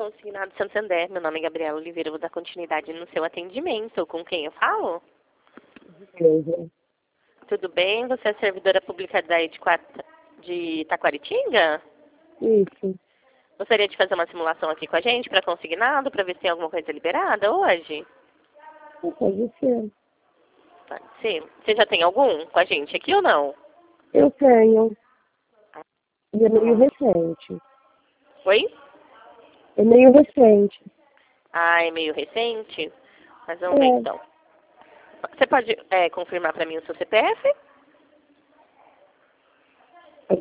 Consignado Santander. Meu nome é Gabriela Oliveira. Eu vou dar continuidade no seu atendimento. Com quem eu falo? Beleza. Tudo bem? Você é servidora pública daí de Taquaritinga? Isso. Gostaria de fazer uma simulação aqui com a gente para consignado, para ver se tem alguma coisa liberada hoje? Pode ser. Pode ser. Você já tem algum com a gente aqui ou não? Eu tenho. E é meio recente. Oi? É meio recente. Ah, é meio recente? Mas vamos ver então. Você pode confirmar para mim o seu CPF? É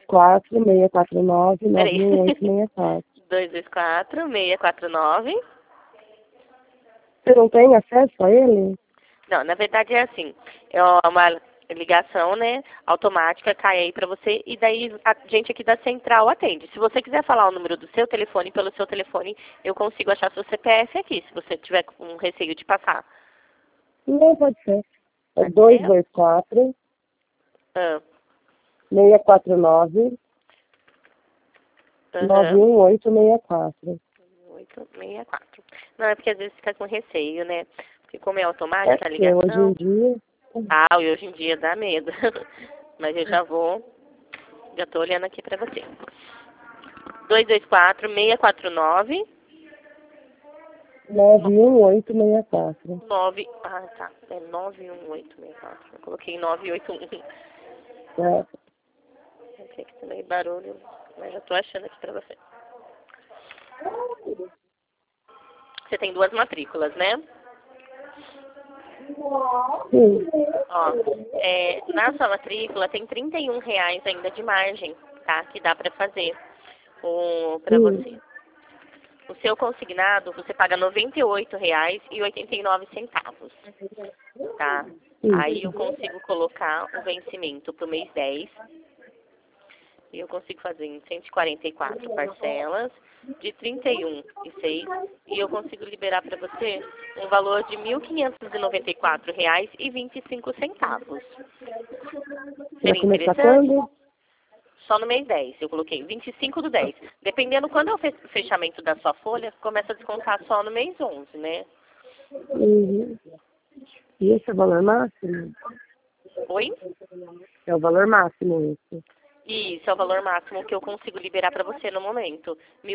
224-649-9164. 224-649. Você não tem acesso a ele? Não, na verdade é assim. É uma ligação, né, automática, cai aí para você e daí a gente aqui da central atende. Se você quiser falar o número do seu telefone, pelo seu telefone, eu consigo achar seu CPF aqui, se você tiver com receio de passar. Não, pode ser. É Pode ser? 224 Ah. 649 91864. 864. Não, é porque às vezes fica com receio, né? Porque como é automática a Porque hoje ligação... em dia... Ah, e hoje em dia dá medo. Mas eu já tô olhando aqui pra você. 224-649... 91864. 9... Ah, tá. É 91864. Eu coloquei 981. É. Não sei que também barulho, mas já tô achando aqui pra você. Você tem 2 matrículas, né? Sim. Ó, na sua matrícula tem R$ 31 ainda de margem, tá? Que dá pra fazer pra você. O seu consignado, você paga R$ 98,89, tá? Aí eu consigo colocar o vencimento pro mês 10. E eu consigo fazer em 144 parcelas de 31,06 e eu consigo liberar para você um valor de R$ 1.594,25. Seria interessante? Só no mês 10. Eu coloquei 25/10. Dependendo quando é o fechamento da sua folha, começa a descontar só no mês 11, né? Uhum. E esse é o valor máximo? Oi? É o valor máximo esse. Isso é o valor máximo que eu consigo liberar para você no momento. R$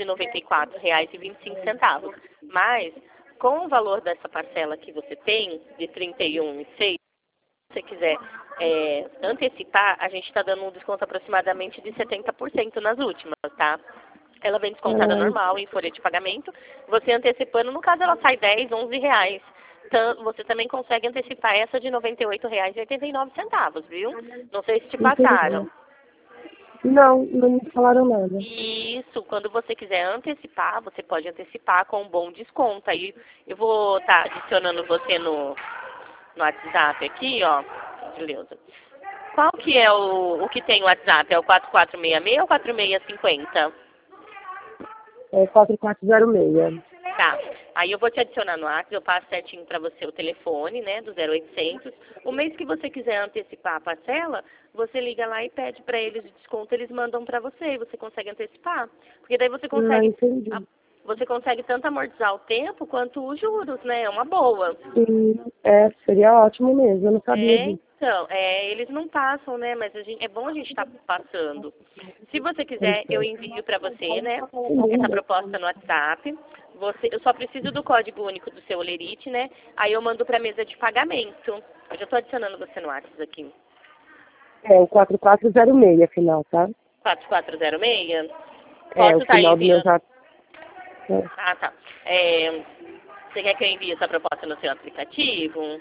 1.594,25. Mas, com o valor dessa parcela que você tem, de 31,06, se você quiser antecipar, a gente está dando um desconto aproximadamente de 70% nas últimas, tá? Ela vem descontada normal em folha de pagamento. Você antecipando, no caso ela sai R$ 10, R$ 11. Então, você também consegue antecipar essa de R$ 98,89, viu? Não sei se te passaram. Não, não me falaram nada. Isso, quando você quiser antecipar, você pode antecipar com um bom desconto. Aí eu vou estar adicionando você no WhatsApp aqui, ó, Leusa. Qual que é o que tem o WhatsApp? É o 4466 ou 4650? É 4406. Tá. Aí eu vou te adicionar no WhatsApp, eu passo certinho para você o telefone, né, do 0800. O mês que você quiser antecipar a parcela, você liga lá e pede para eles o desconto, eles mandam para você e você consegue antecipar. Porque daí você consegue, você consegue tanto amortizar o tempo quanto os juros, né? É uma boa. Sim, seria ótimo mesmo, eu não sabia disso. Então, eles não passam, né? Mas é bom a gente estar passando. Se você quiser, eu envio para você, né? Essa proposta no WhatsApp. Eu só preciso do código único do seu Olerite, né? Aí eu mando para a mesa de pagamento. Eu já estou adicionando você no WhatsApp aqui. É o 4406, afinal, tá? 4406? É, o final do meu enviando. Ah, tá. Você quer que eu envie essa proposta no seu aplicativo?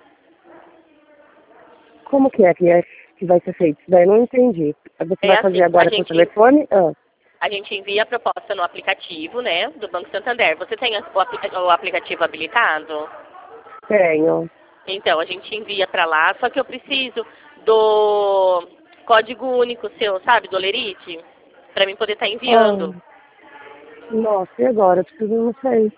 Como que vai ser feito? Isso daí eu não entendi. Você vai fazer agora com o telefone? A gente envia a proposta no aplicativo, né, do Banco Santander. Você tem o aplicativo habilitado? Tenho. Então, a gente envia para lá, só que eu preciso do código único seu, sabe, do Olerite, para mim poder estar enviando. Nossa, e agora? Eu preciso, não sei.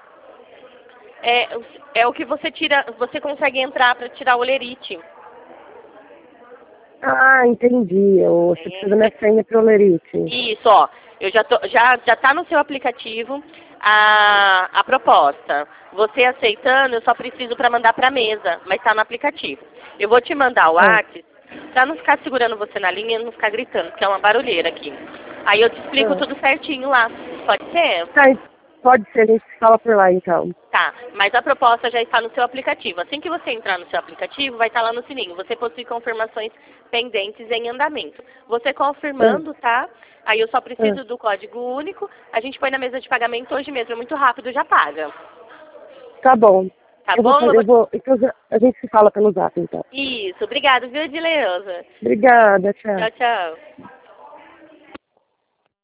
É o que você tira, você consegue entrar para tirar o Olerite. Ah, entendi. Você precisa da minha senha pro Olerite. Isso, ó. Eu já tá no seu aplicativo a proposta. Você aceitando, eu só preciso para mandar para a mesa, mas está no aplicativo. Eu vou te mandar o WhatsApp, para não ficar segurando você na linha e não ficar gritando, porque é uma barulheira aqui. Aí eu te explico tudo certinho lá. Pode ser? Tá, pode ser, a gente fala por lá então. Tá, mas a proposta já está no seu aplicativo. Assim que você entrar no seu aplicativo, vai estar lá no sininho. Você possui confirmações pendentes em andamento. Você confirmando, tá? Aí eu só preciso do código único. A gente põe na mesa de pagamento hoje mesmo. É muito rápido, já paga. Tá bom. Tá bom? Então a gente se fala pelo Zap, então. Isso. Obrigada, viu, Edileuza? Obrigada, tchau. Tchau, tchau.